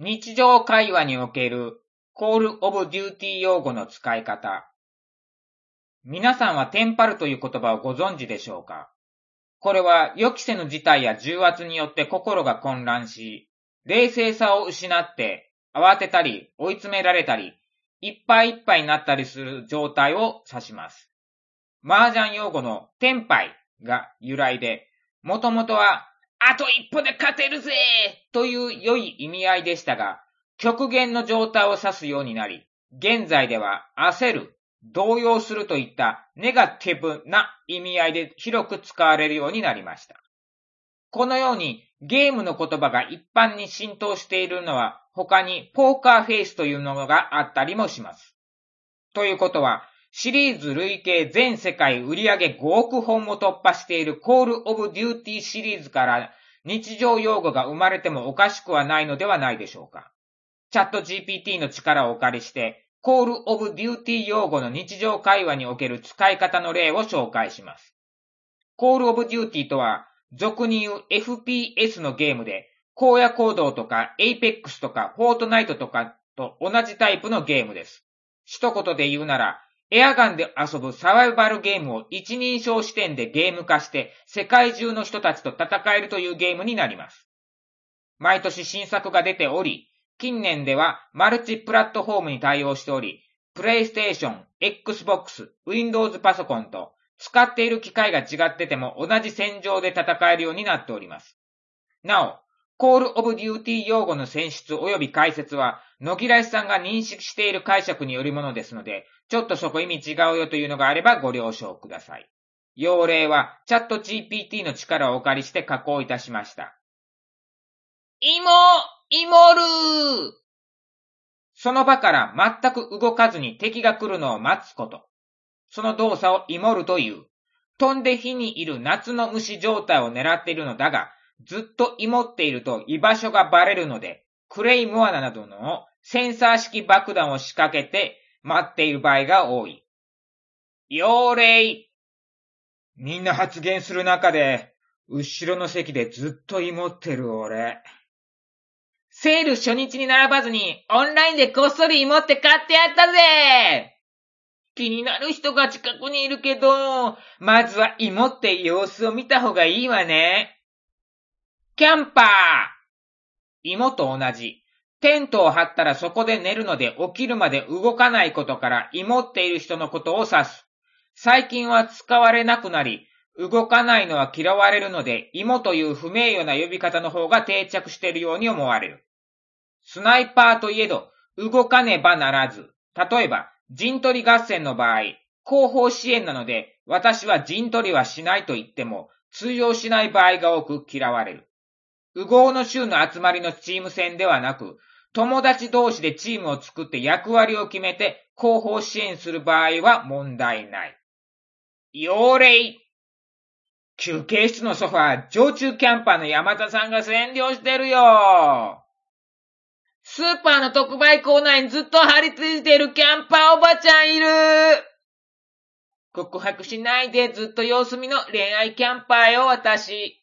日常会話におけるコールオブデューティー用語の使い方。皆さんはテンパるという言葉をご存知でしょうか？これは予期せぬ事態や重圧によって心が混乱し、冷静さを失って慌てたり追い詰められたり、いっぱいいっぱいになったりする状態を指します。麻雀用語のテンパイが由来で、もともとはあと一歩で勝てるぜという良い意味合いでしたが、極限の状態を指すようになり、現在では焦る、動揺するといったネガティブな意味合いで広く使われるようになりました。このようにゲームの言葉が一般に浸透しているのは他にポーカーフェイスというのがあったりもします。ということは、シリーズ累計全世界売上5億本も突破しているコールオブデューティーシリーズから日常用語が生まれてもおかしくはないのではないでしょうか。チャット GPT の力をお借りして、コールオブデューティー用語の日常会話における使い方の例を紹介します。コールオブデューティーとは、俗に言う FPS のゲームで、荒野行動とか Apex とか Fortnite とかと同じタイプのゲームです。一言で言うなら、エアガンで遊ぶサバイバルゲームを一人称視点でゲーム化して世界中の人たちと戦えるというゲームになります。毎年新作が出ており、近年ではマルチプラットフォームに対応しており、PlayStation、Xbox、Windows パソコンと使っている機械が違ってても同じ戦場で戦えるようになっております。なお、コールオブデューティー用語の選出及び解説は、野木らしさんが認識している解釈によるものですので、ちょっとそこ意味違うよというのがあればご了承ください。要例はチャット GPT の力をお借りして加工いたしました。イモるその場から全く動かずに敵が来るのを待つこと。その動作をイモるという。飛んで火にいる夏の虫状態を狙っているのだが、ずっとイモっていると居場所がバレるので、クレイモアなどのセンサー式爆弾を仕掛けて待っている場合が多い。要例。みんな発言する中で、後ろの席でずっとイモってる俺。セール初日に並ばずにオンラインでこっそりイモって買ってやったぜ。気になる人が近くにいるけど、まずはイモって様子を見た方がいいわね。キャンパー。芋と同じ。テントを張ったらそこで寝るので起きるまで動かないことから芋っている人のことを指す。最近は使われなくなり、動かないのは嫌われるので、芋という不名誉な呼び方の方が定着しているように思われる。スナイパーといえど、動かねばならず。例えば、陣取り合戦の場合、後方支援なので、私は陣取りはしないと言っても、通用しない場合が多く嫌われる。右往の衆の集まりのチーム戦ではなく、友達同士でチームを作って役割を決めて後方支援する場合は問題ない。要例。休憩室のソファー、常駐キャンパーの山田さんが占領してるよ。スーパーの特売コーナーにずっと張り付いてるキャンパーおばちゃんいる。告白しないでずっと様子見の恋愛キャンパーよ、私。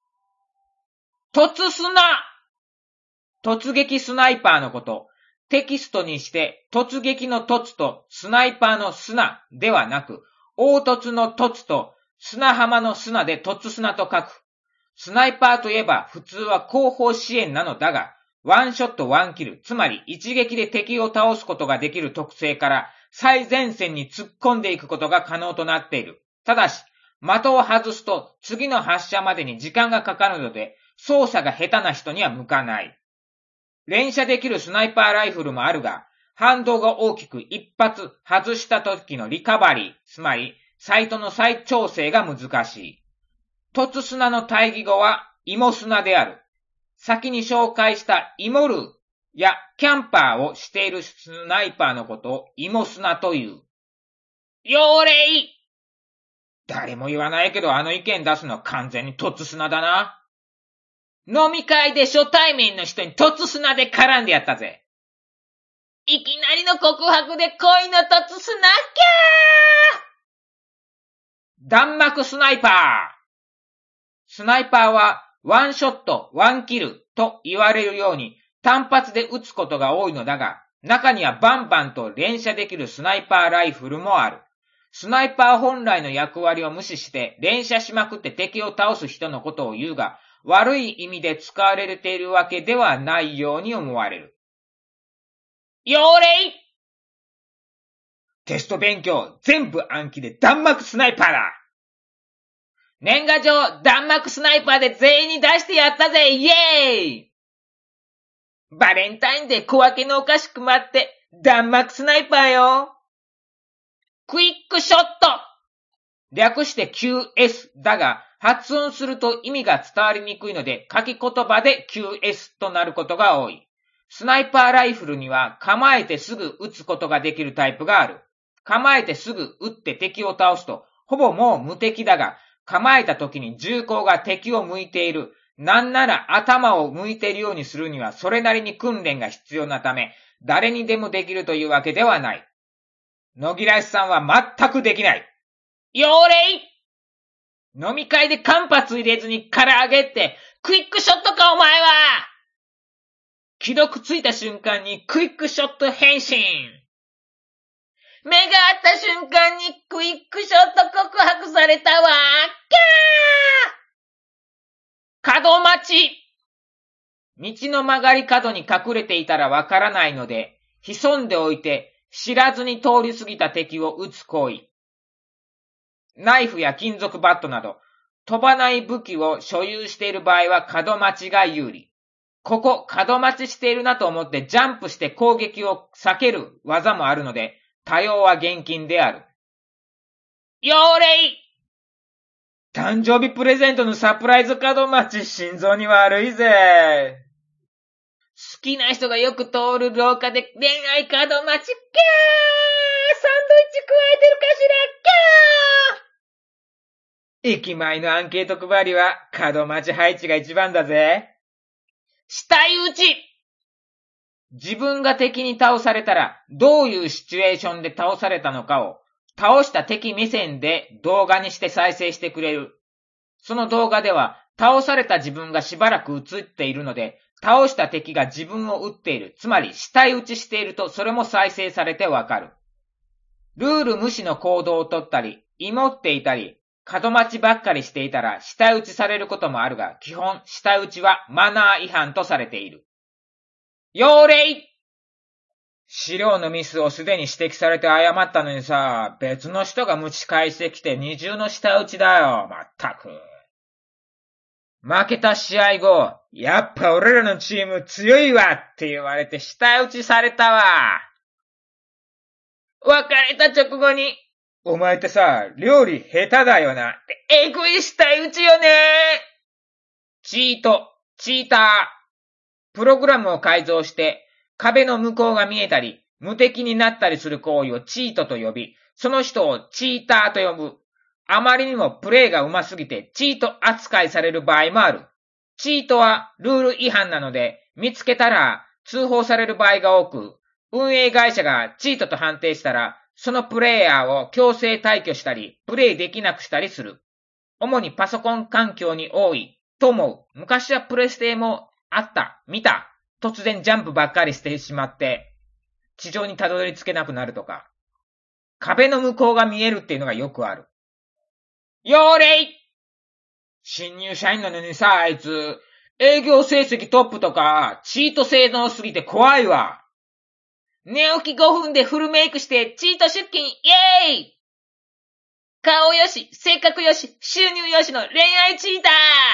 突スナ。突撃スナイパーのこと。テキストにして突撃の突とスナイパーの砂ではなく、凹凸の突と砂浜の砂で突砂と書く。スナイパーといえば普通は後方支援なのだが、ワンショットワンキル、つまり一撃で敵を倒すことができる特性から最前線に突っ込んでいくことが可能となっている。ただし、的を外すと次の発射までに時間がかかるので、操作が下手な人には向かない。連射できるスナイパーライフルもあるが、反動が大きく一発外した時のリカバリー、つまりサイトの再調整が難しい。突砂の対義語は芋砂である。先に紹介したイモルやキャンパーをしているスナイパーのことを芋砂という。要例。誰も言わないけどあの意見出すのは完全に突砂だな。飲み会で初対面の人に突砂で絡んでやったぜ。いきなりの告白で恋の突砂キャー。弾幕スナイパー。スナイパーはワンショットワンキルと言われるように単発で撃つことが多いのだが、中にはバンバンと連射できるスナイパーライフルもある。スナイパー本来の役割を無視して連射しまくって敵を倒す人のことを言うが、悪い意味で使われているわけではないように思われる。要領！テスト勉強全部暗記で弾幕スナイパーだ！年賀状弾幕スナイパーで全員に出してやったぜ！イエーイ！バレンタインで小分けのお菓子配って弾幕スナイパーよ！クイックショット！略して QS だが、発音すると意味が伝わりにくいので書き言葉で QS となることが多い。スナイパーライフルには構えてすぐ撃つことができるタイプがある。構えてすぐ撃って敵を倒すとほぼもう無敵だが、構えた時に銃口が敵を向いている。なんなら頭を向いているようにするにはそれなりに訓練が必要なため、誰にでもできるというわけではない。野木らしさんは全くできない。要領！飲み会で間髪入れずに唐揚げってクイックショットかお前は！既読ついた瞬間にクイックショット変身！目が合った瞬間にクイックショット告白されたわ！キャー！角待ち！道の曲がり角に隠れていたらわからないので、潜んでおいて知らずに通り過ぎた敵を撃つ行為。ナイフや金属バットなど、飛ばない武器を所有している場合は角待ちが有利。ここ角待ちしているなと思ってジャンプして攻撃を避ける技もあるので、多用は厳禁である。要領！誕生日プレゼントのサプライズ角待ち、心臓に悪いぜ。好きな人がよく通る廊下で恋愛角待ち、キャー！サンドイッチ加えてるかしら、キャー！駅前のアンケート配りは角待ち配置が一番だぜ。死体打ち！自分が敵に倒されたらどういうシチュエーションで倒されたのかを倒した敵目線で動画にして再生してくれる。その動画では倒された自分がしばらく映っているので、倒した敵が自分を撃っている、つまり死体打ちしているとそれも再生されてわかる。ルール無視の行動をとったり、芋っていたり、角待ちばっかりしていたら死体打ちされることもあるが、基本死体打ちはマナー違反とされている。要領！資料のミスをすでに指摘されて謝ったのにさ、別の人が蒸し返してきて二重の死体打ちだよ、まったく。負けた試合後、やっぱ俺らのチーム強いわって言われて死体打ちされたわ。別れた直後に、お前ってさ、料理下手だよな。えぐい死体打ちよね。チーター。プログラムを改造して、壁の向こうが見えたり、無敵になったりする行為をチートと呼び、その人をチーターと呼ぶ。あまりにもプレイが上手すぎてチート扱いされる場合もある。チートはルール違反なので、見つけたら通報される場合が多く、運営会社がチートと判定したら、そのプレイヤーを強制退去したり、プレイできなくしたりする。主にパソコン環境に多いと思う。昔はプレステもあった、見た。突然ジャンプばっかりしてしまって、地上にたどり着けなくなるとか。壁の向こうが見えるっていうのがよくある。要領！新入社員なのにさ、あいつ、営業成績トップとか、チート性能すぎて怖いわ。寝起き5分でフルメイクしてチート出勤、イエーイ！顔よし、性格よし、収入よしの恋愛チータ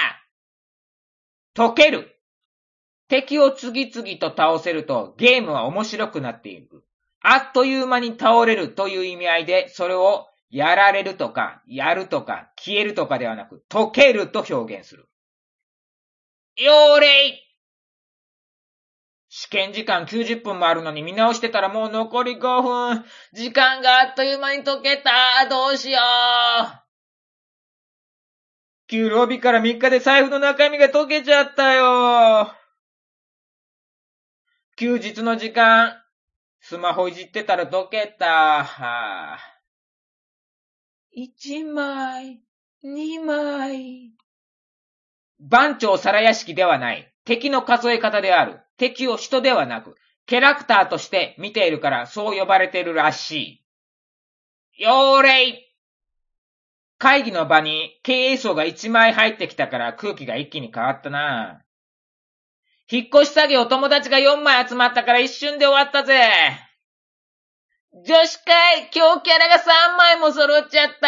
ー！溶ける。敵を次々と倒せるとゲームは面白くなっていく。あっという間に倒れるという意味合いで、それをやられるとか、やるとか、消えるとかではなく、溶けると表現する。要領！試験時間90分もあるのに見直してたらもう残り5分。時間があっという間に溶けた。どうしよう。給料日から3日で財布の中身が溶けちゃったよ。休日の時間、スマホいじってたら溶けた。1枚、2枚。番長皿屋敷ではない。敵の数え方である。 敵を人ではなく、キャラクターとして見ているからそう呼ばれているらしい。妖霊！会議の場に経営層が1枚入ってきたから空気が一気に変わったな。引っ越し作業友達が4枚集まったから一瞬で終わったぜ。女子会、今日キャラが3枚も揃っちゃった。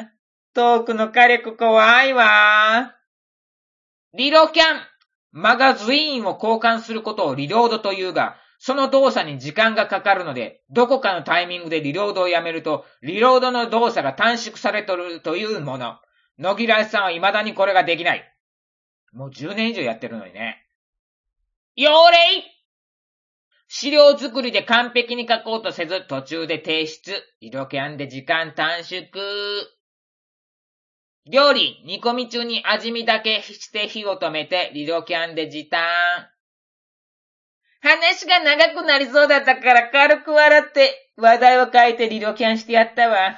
トークの火力怖いわ。リロキャン。マガズインを交換することをリロードというが、その動作に時間がかかるので、どこかのタイミングでリロードをやめると、リロードの動作が短縮されとるというもの。野木らしさんは未だにこれができない。もう10年以上やってるのにね。妖霊！資料作りで完璧に書こうとせず、途中で提出。リロキャンで時間短縮。料理、煮込み中に味見だけして火を止めて、リロキャンで時短。話が長くなりそうだったから軽く笑って、話題を変えてリロキャンしてやったわ。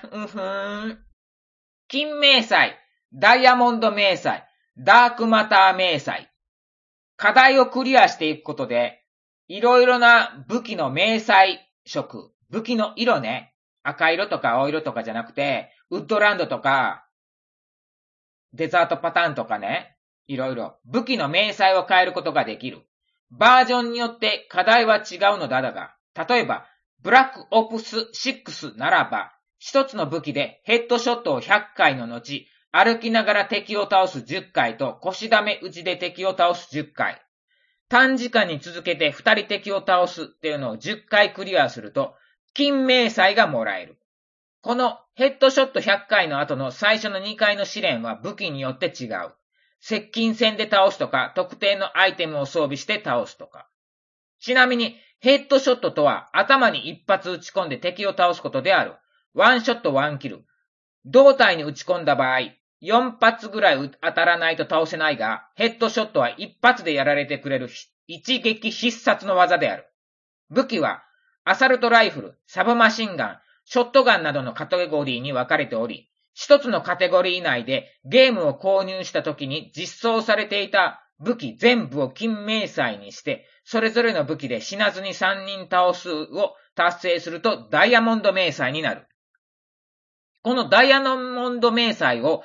金明細、ダイヤモンド明細、ダークマター明細。課題をクリアしていくことで、いろいろな武器の明細色、武器の色ね。赤色とか青色とかじゃなくて、ウッドランドとか、デザートパターンとかね。いろいろ武器の明細を変えることができる。バージョンによって課題は違うのだが、例えば、ブラックオプス6ならば、一つの武器でヘッドショットを100回の後、歩きながら敵を倒す10回と腰溜め打ちで敵を倒す10回。短時間に続けて2人敵を倒すっていうのを10回クリアすると、金明細がもらえる。このヘッドショット100回の後の最初の2回の試練は武器によって違う。接近戦で倒すとか、特定のアイテムを装備して倒すとか。ちなみに、ヘッドショットとは頭に一発撃ち込んで敵を倒すことである。ワンショットワンキル。胴体に撃ち込んだ場合、4発ぐらい当たらないと倒せないが、ヘッドショットは一発でやられてくれる一撃必殺の技である。武器は、アサルトライフル、サブマシンガン、ショットガンなどのカテゴリーに分かれており、一つのカテゴリー内でゲームを購入した時に実装されていた武器全部を金明細にして、それぞれの武器で死なずに3人倒すを達成するとダイヤモンド明細になる。このダイヤモンド明細を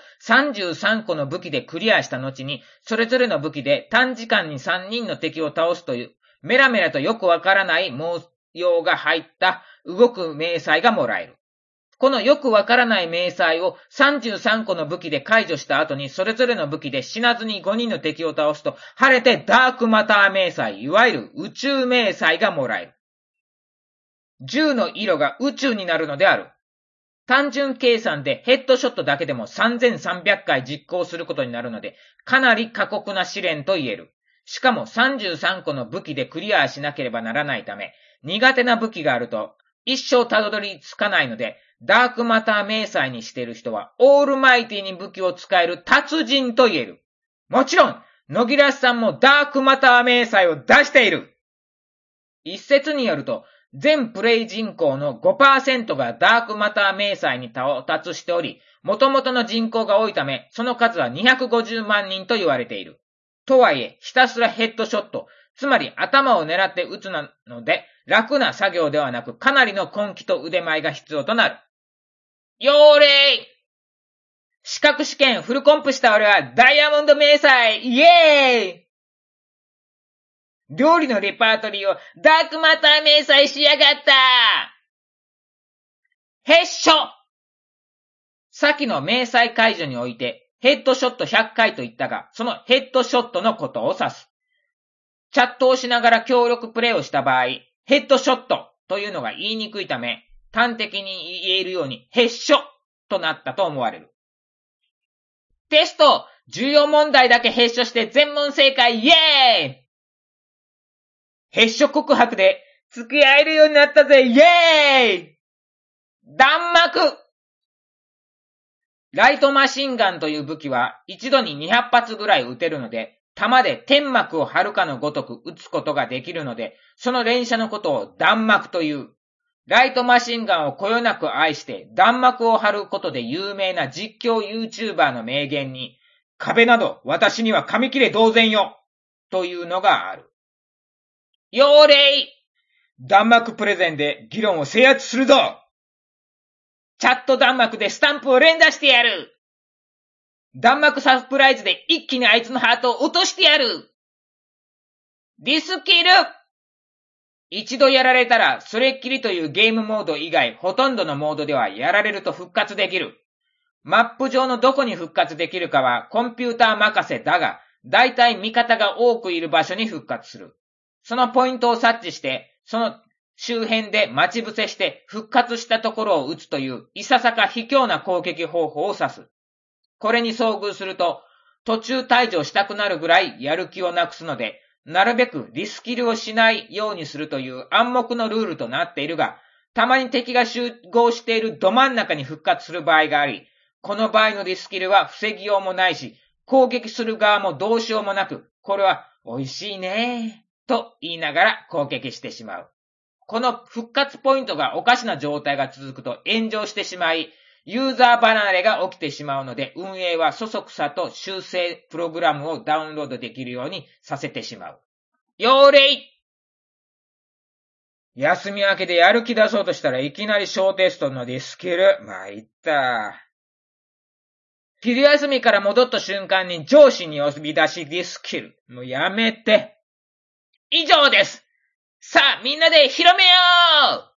33個の武器でクリアした後に、それぞれの武器で短時間に3人の敵を倒すという、メラメラとよくわからない模様が入った動く明細がもらえる。このよくわからない明細を33個の武器で解除した後に、それぞれの武器で死なずに5人の敵を倒すと、晴れてダークマター明細、いわゆる宇宙明細がもらえる。銃の色が宇宙になるのである。単純計算でヘッドショットだけでも3300回実行することになるので、かなり過酷な試練と言える。しかも33個の武器でクリアしなければならないため、苦手な武器があると一生たどり着かないので、ダークマター明細にしている人はオールマイティに武器を使える達人と言える。もちろん、野木らしさんもダークマター明細を出している。一説によると、全プレイ人口の 5% がダークマター明細に到達しており、元々の人口が多いため、その数は250万人と言われている。とはいえ、ひたすらヘッドショット、つまり頭を狙って撃つので、楽な作業ではなく、かなりの根気と腕前が必要となる。妖霊！資格試験フルコンプした俺はダイヤモンド明細イエーイ！料理のレパートリーをダークマター明細しやがったヘッショ！先の明細解除においてヘッドショット100回と言ったが、そのヘッドショットのことを指す。チャットをしながら協力プレイをした場合、ヘッドショットというのが言いにくいため、端的に言えるようにヘッショとなったと思われる。テスト重要問題だけヘッショして全問正解イエーイヘッショ告白で付き合えるようになったぜイエーイ弾幕ライトマシンガンという武器は一度に200発ぐらい撃てるので、弾で天幕を張るかのごとく撃つことができるので、その連射のことを弾幕という。ライトマシンガンをこよなく愛して弾幕を張ることで有名な実況 YouTuber の名言に、壁など私には紙切れ同然よというのがある。 要礼！弾幕プレゼンで議論を制圧するぞ！チャット弾幕でスタンプを連打してやる！弾幕サプライズで一気にあいつのハートを落としてやる！ディスキル！一度やられたらそれっきりというゲームモード以外ほとんどのモードではやられると復活できる。マップ上のどこに復活できるかはコンピューター任せだが、だいたい味方が多くいる場所に復活する。そのポイントを察知して、その周辺で待ち伏せして復活したところを撃つといういささか卑怯な攻撃方法を指す。これに遭遇すると途中退場したくなるぐらいやる気をなくすので、なるべくリスキルをしないようにするという暗黙のルールとなっているが、たまに敵が集合しているど真ん中に復活する場合があり、この場合のリスキルは防ぎようもないし、攻撃する側もどうしようもなく、これは美味しいねと言いながら攻撃してしまう。この復活ポイントがおかしな状態が続くと炎上してしまい、ユーザー離れが起きてしまうので、運営はそそくさと修正プログラムをダウンロードできるようにさせてしまう。要礼！休み明けでやる気出そうとしたらいきなり小テストのリスキル。参った。昼休みから戻った瞬間に上司に呼び出しリスキル。もうやめて。以上です。さあみんなで広めよう！